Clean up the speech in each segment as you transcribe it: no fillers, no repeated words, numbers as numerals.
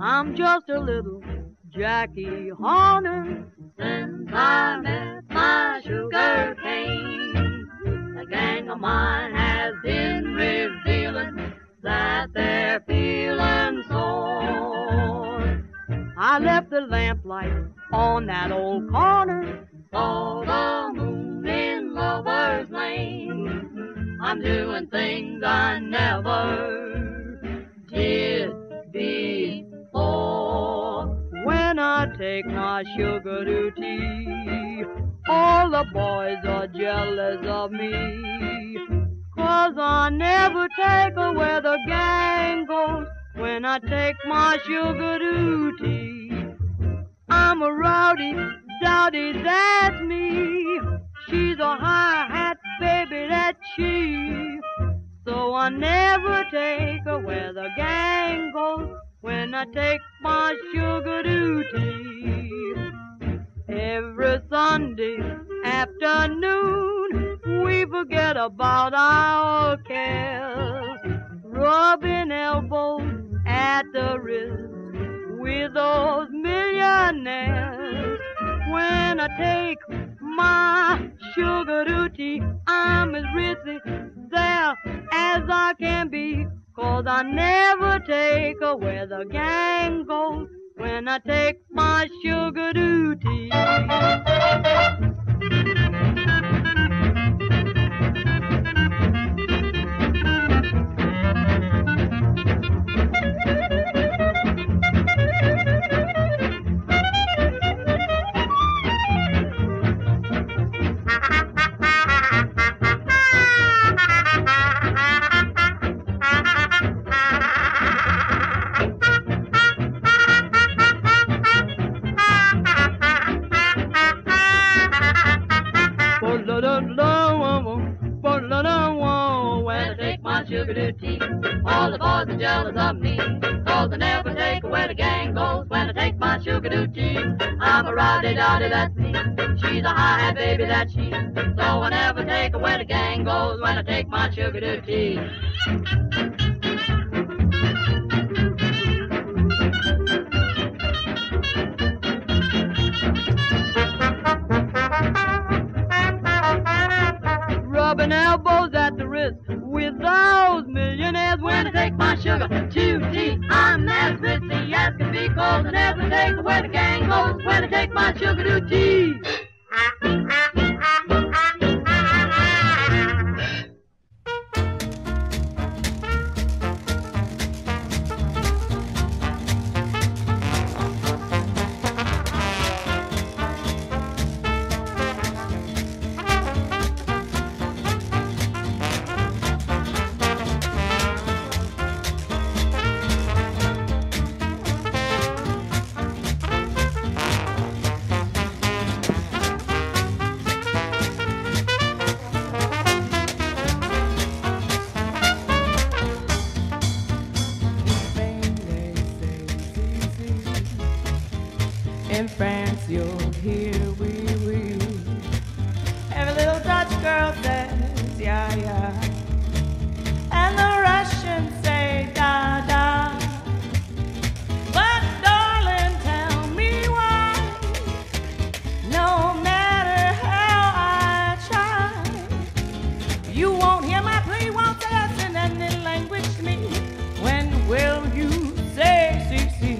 I'm just a little Jackie Horner. Since I met my sugar cane, the gang of mine has been revealing that they're feeling sore. I left the lamplight on that old corner, saw the moon in Lover's Lane. I'm doing things I never did before. When I take my sugar to tea, all the boys are jealous of me, 'cause I never take her where the gang goes. When I take my sugar to tea, I'm a rowdy, dowdy, that's me. She's a high-hat baby, that's she. So I never take her where the gang goes. When I take my sugar to tea, every Sunday afternoon we forget about our cares, rubbing elbows at the wrist with those millionaires. When I take my sugar to tea, I'm as rich there as I can be, 'cause I never take her where the gang goes. When I take my sugar to tea. When I take my sugar to tea, all the boys are jealous of me, 'cause I never take her where the gang goes. When I take my sugar to tea, I'm a rowdy-dowdy, that's me. She's a high-hat baby, that's she. So I never take her where the gang goes. When I take my sugar to tea. Rubbing elbows at the wrist with those millionaires. When I take my sugar to tea, I'm as ritzy as can be, 'cause I never take her where the gang goes. When I take my sugar to tea. In France, you'll hear wee wee. Every little Dutch girl says yeah yeah, and the Russians say da da. But darling, tell me why? No matter how I try, you won't hear my plea, won't say us in any language to me. When will you say see see?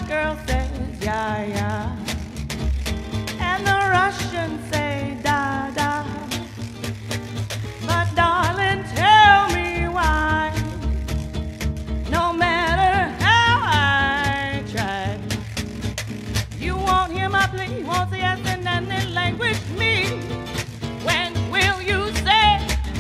girl says, yeah, yeah. And the Russians say, da, da. But darling, tell me why. No matter how I try, you won't hear my plea, won't say yes in any language me. When will you say,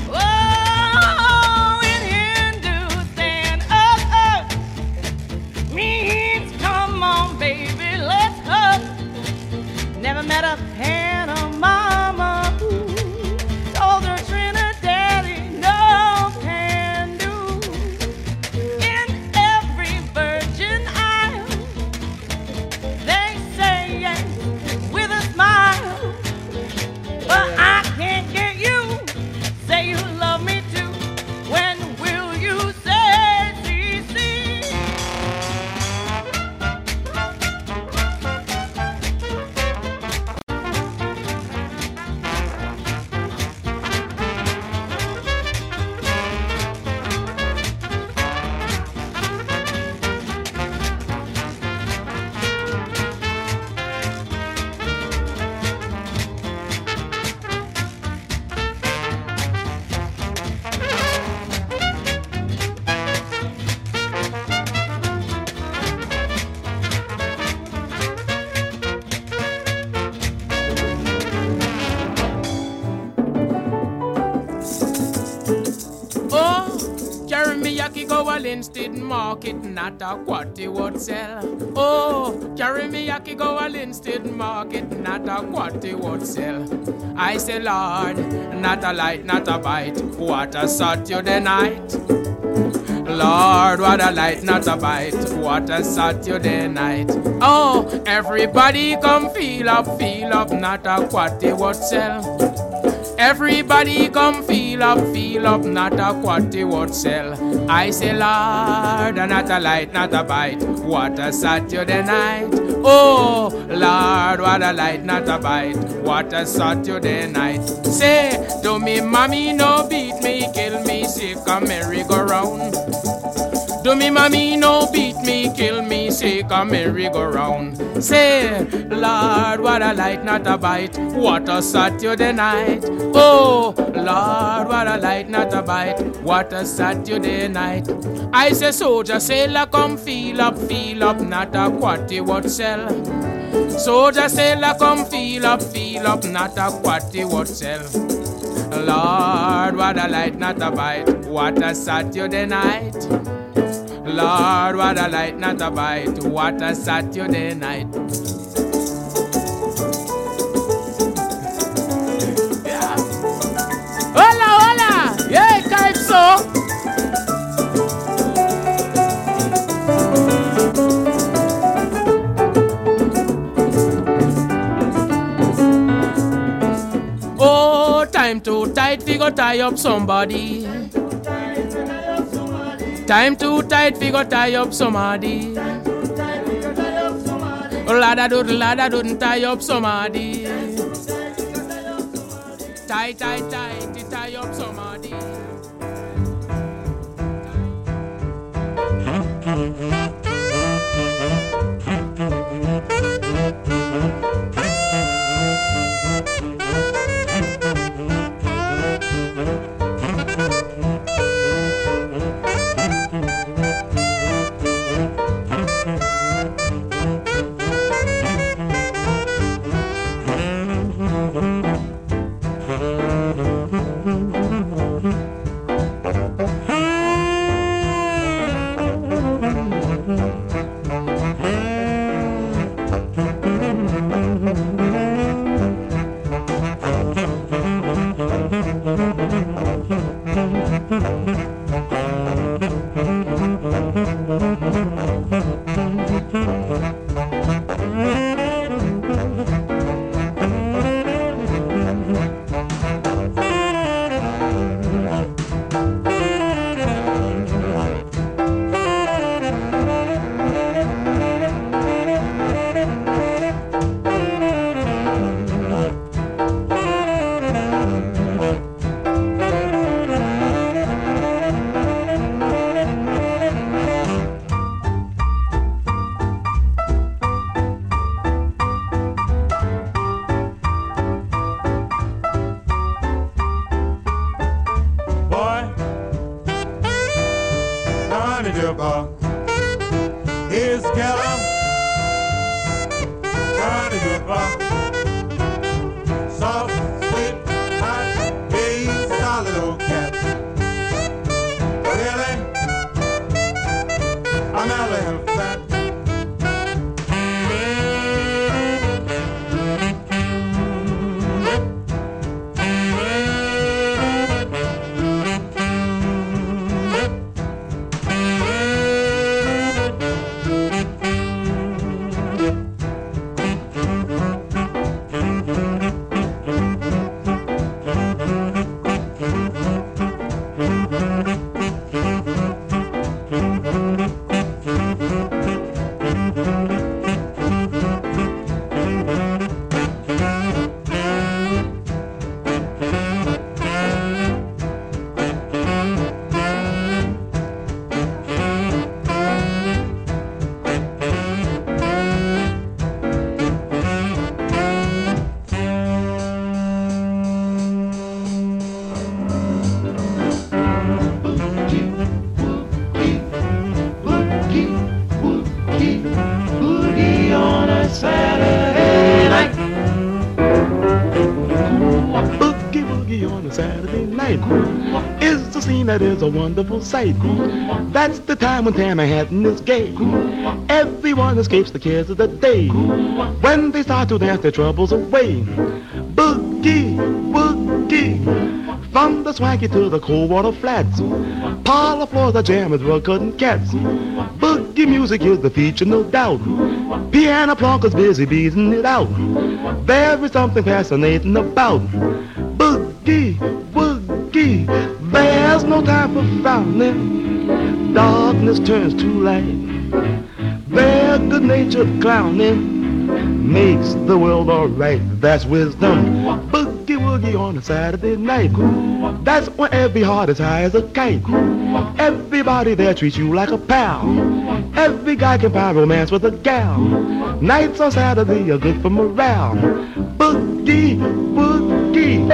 oh, in Hindustan, oh, means come on, baby, let's hug. Never met a Panama who told her Trinidad no can do. In every Virgin Isle, they say yes with a smile. But I can't get you, say you love me too. When will you say, see, see? Yaki go a Linstead market, not a quatty would sell. Oh, carry me yaki go a Linstead market, not a quatty would sell. I say, Lord, not a light, not a bite, what a Saturday night. Lord, what a light, not a bite, what a Saturday night. Oh, everybody come feel up, not a quatty would sell. Everybody come feel up, not a quatty would sell. I say, Lord, not a light, not a bite, what a Saturday night. Oh, Lord, what a light, not a bite, what a Saturday night. Say, to me, mommy, no beat me, kill me, sick a merry-go-round. Do me, mommy, no beat me, kill me, sick a merry-go-round. Say, Lord, what a light, not a bite, what a Saturday night. Oh, Lord, what a light, not a bite, what a Saturday night. I say, soldier, sailor, come feel up, not a quatty would sell. Soldier, sailor, come feel up, not a quatty would sell. Lord, what a light, not a bite, what a Saturday night. Lord, what a light, not a bite, what a Saturday night. Yeah. Hola, hola, yeah, Calypso. Oh, time too tight, we go tie up somebody. Time too tight, we go tie up somebody. Oh, ladda do, tie up somebody. Tie, tie up somebody. river. Soft, sweet, hot, being solid old cat. Really? I'm elephant fat. That is a wonderful sight. That's the time when Manhattan is gay. Everyone escapes the cares of the day. When they start to dance their troubles away. Boogie, woogie, from the swanky to the cold water flats. Parlor floors are jammed with rug-cutting cats. Boogie music is the feature, no doubt. Piano plunkers busy beating it out. There is something fascinating about boogie, woogie. There's no time for frowning. Darkness turns to light. Their good-natured clowning makes the world alright. That's wisdom. Boogie woogie on a Saturday night. That's when every heart is high as a kite. Everybody there treats you like a pal. Every guy can find romance with a gal. Nights on Saturday are good for morale. Boogie woogie.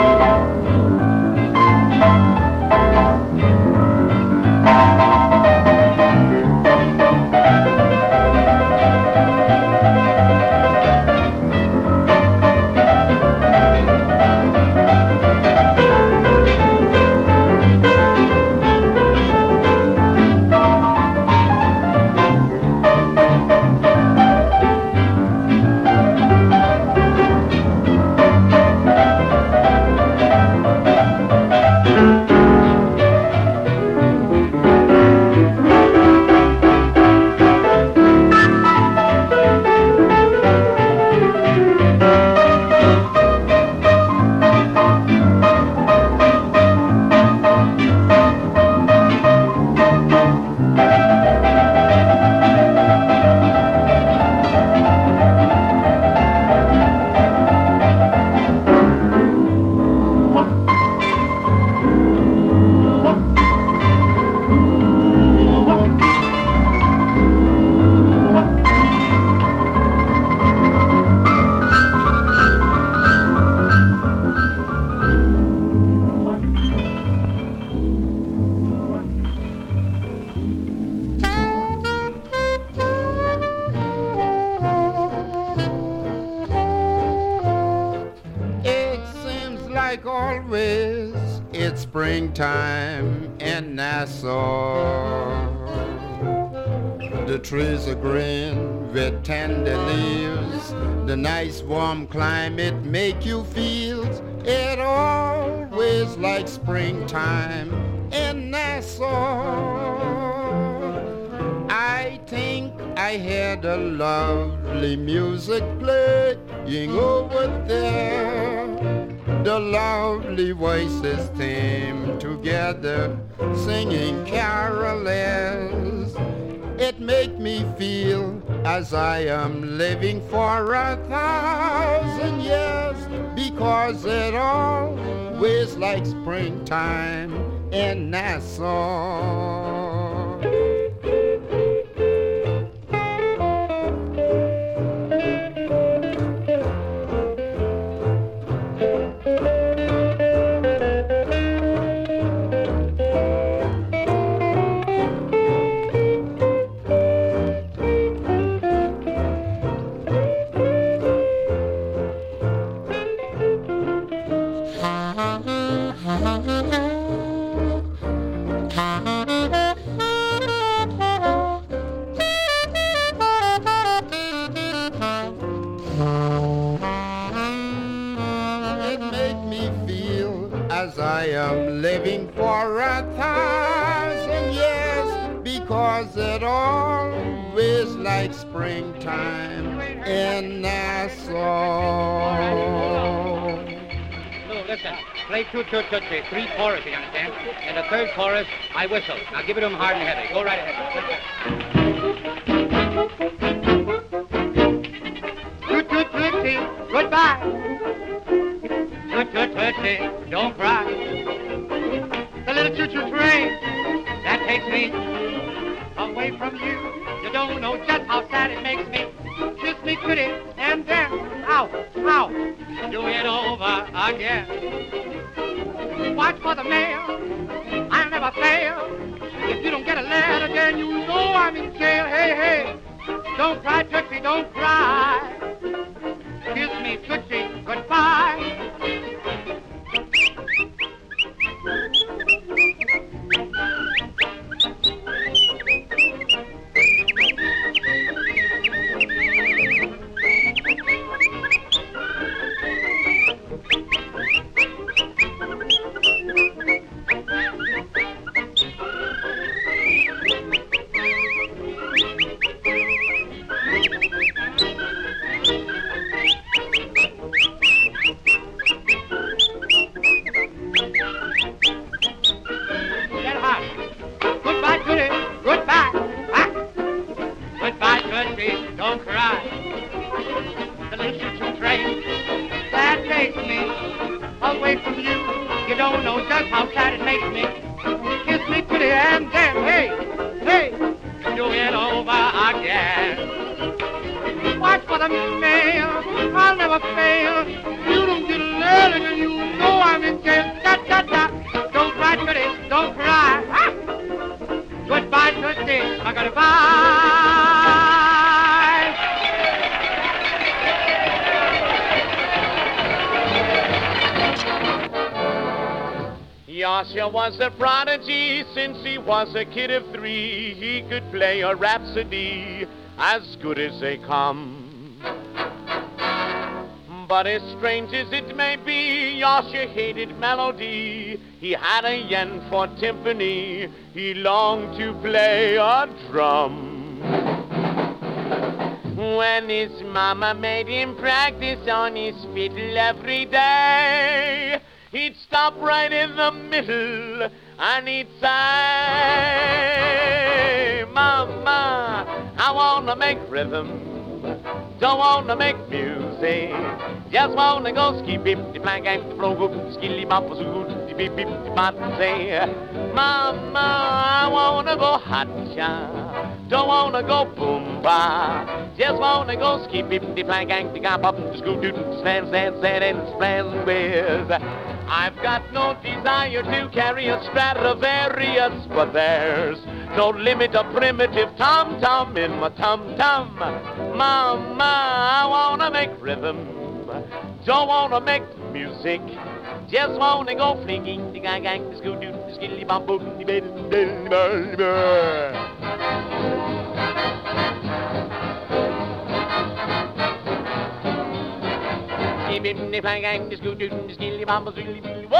like always, it's springtime in Nassau. The trees are green with tender leaves. The nice warm climate make you feel it always like springtime in Nassau. I think I heard a lovely music playing over there. The lovely voices came together singing carols. It make me feel as I am living for 1,000 years, because it always like springtime in Nassau. I am living for 1,000 years, because it always like springtime in Nassau. No, listen. Play two-two-tootsie, three choruses, you understand? And the third chorus, I whistle. Now give it to him hard and heavy. Go right ahead. Toot-toot-tootsie, goodbye. Toot-toot-tootsie, don't cry. The little choo-choo train that takes me away from you. You don't know just how sad it makes me. Kiss me pretty and then, ow, ow, do it over again. Watch for the mail, I'll never fail. If you don't get a letter, then you know I'm in jail. Hey, hey, don't cry, Tootsie, don't cry. Kiss me, Tootsie, goodbye. Don't cry. The little choo-choo train that takes me away from you. You don't know just how sad it makes me. Kiss me to the end, then hey, hey, do it over again. Watch for the mail, I'll never fail. You don't get a letter, then you know I'm in jail. Da da da. Don't cry, Tootsie, don't cry. Ah! Goodbye, Tootsie, goodbye. Yasha was a prodigy since he was a kid of 3. He could play a rhapsody as good as they come. But as strange as it may be, Yasha hated melody. He had a yen for timpani. He longed to play a drum. When his mama made him practice on his fiddle every day, he'd stop right in the middle and he'd say, Mama, I wanna make rhythm, don't wanna make music, just wanna go ski-bip-de-blank and flow, skilly-bop-a-zoo-de-bip-bip-de-bop, say, Mama, I wanna go hot-cha, don't wanna go boom-ba, just wanna go ski-bip-de-blank and stand and stand with. I've got no desire to carry a Stradivarius, but there's no limit to primitive tom-tom in my tum-tum. Mama, I wanna make rhythm, don't wanna make music, just wanna go flinging the gang the skoo doo the skilly bum boom the bed. The gang the skoo doo the skilly bum whoa!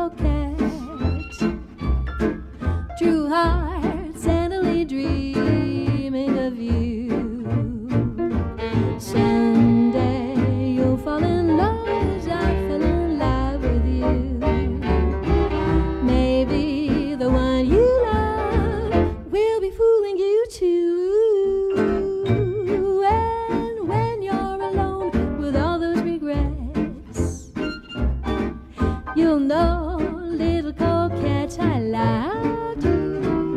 coquette. True hearts endlessly dreaming of you. Someday you'll fall in love as I fell in love with you. Maybe the one you love will be fooling you too. And when you're alone with all those regrets, you'll know, little coquette, I loved you.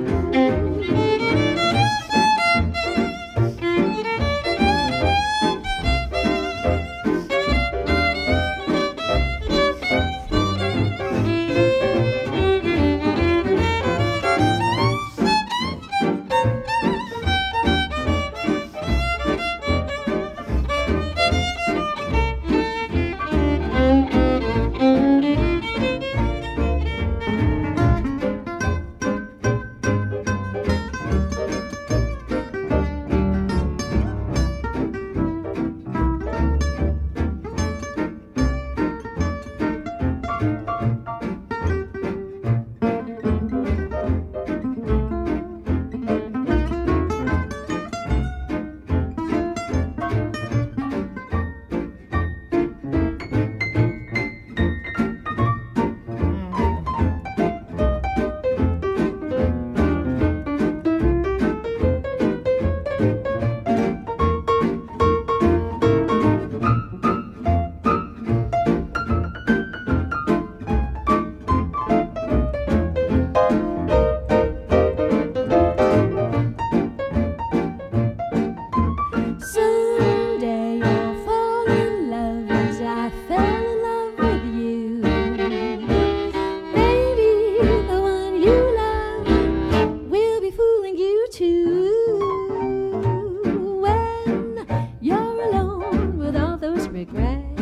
Someday you'll fall in love as I fell in love with you. Maybe the one you love will be fooling you too. When you're alone with all those regrets,